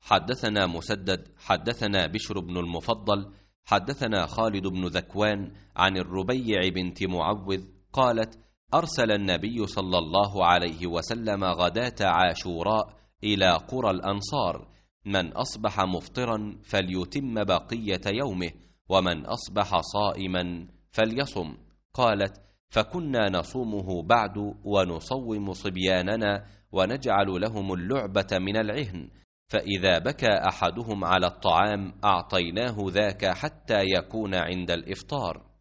حدثنا مسدد حدثنا بشر بن المفضل حدثنا خالد بن ذكوان عن الربيع بنت معوذ قالت: أرسل النبي صلى الله عليه وسلم غداة عاشوراء إلى قرى الأنصار: من أصبح مفطرا فليتم بقية يومه، ومن أصبح صائما فليصم. قالت: فكنا نصومه بعد ونصوم صبياننا ونجعل لهم اللعبة من العهن، فإذا بكى أحدهم على الطعام أعطيناه ذاك حتى يكون عند الإفطار.